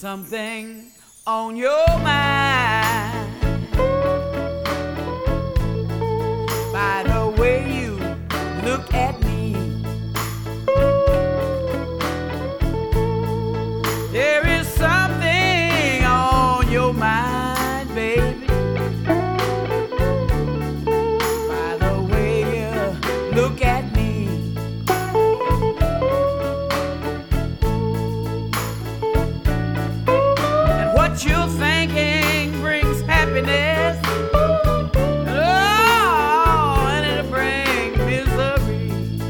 something on your mind. By the way you look at me, there is something on your mind, baby. By the way you look at me. What you're thinking brings happiness, oh, and it'll bring misery.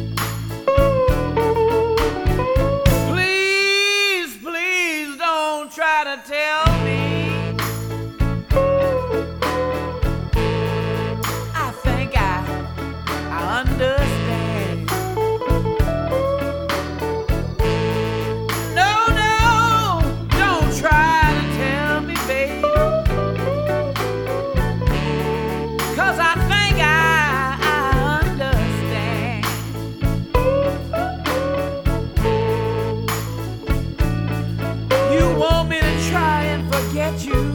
Please, please don't try to tell me. I think I understand. No, no, don't try. Get you.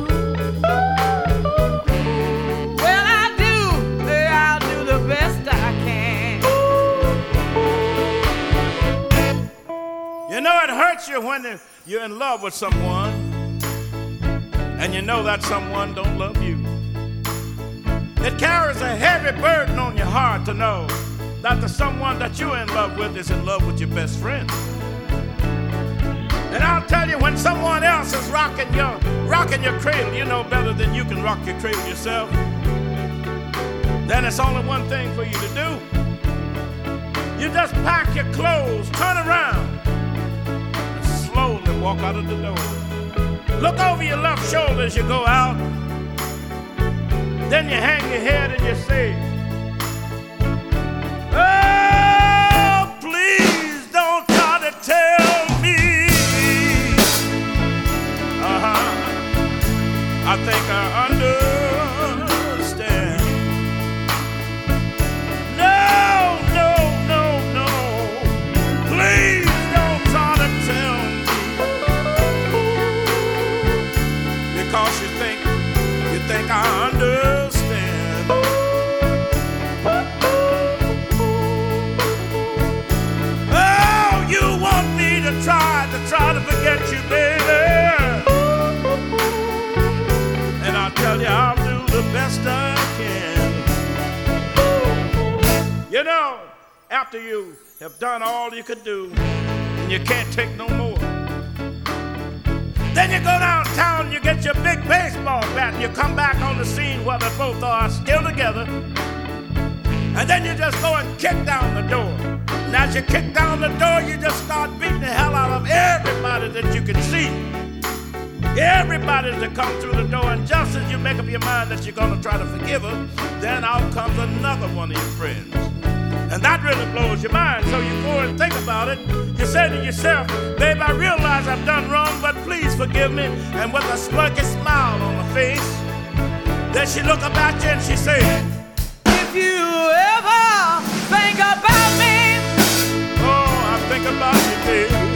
Well, I'll do the best I can. You know it hurts you when you're in love with someone and you know that someone don't love you. It carries a heavy burden on your heart to know that the someone that you're in love with is in love with your best friend. And I'll tell you, when someone else is rocking your cradle, you know better than you can rock your cradle yourself. Then it's only one thing for you to do. You just pack your clothes, turn around, and slowly walk out of the door. Look over your left shoulder as you go out. Then you hang your head and you say, oh, please don't try to tell me. I think I understand. No, no, no, no. Please don't try to tell me. Because you think I understand. Oh, you want me to try to forget you, baby. Tell you I'll do the best I can. You know, after you have done all you could do and you can't take no more, then you go downtown and you get your big baseball bat and you come back on the scene where they both are still together, and then you just go and kick down the door. And as you kick down the door, you just start beating the hell out of everybody that you can see. Everybody's to come through the door, and just as you make up your mind that you're going to try to forgive her, then out comes another one of your friends. And that really blows your mind, so you go and think about it. You say to yourself, babe, I realize I've done wrong, but please forgive me. And with a smirky smile on her face, then she look up at you and she say, if you ever think about me, oh, I think about you, babe.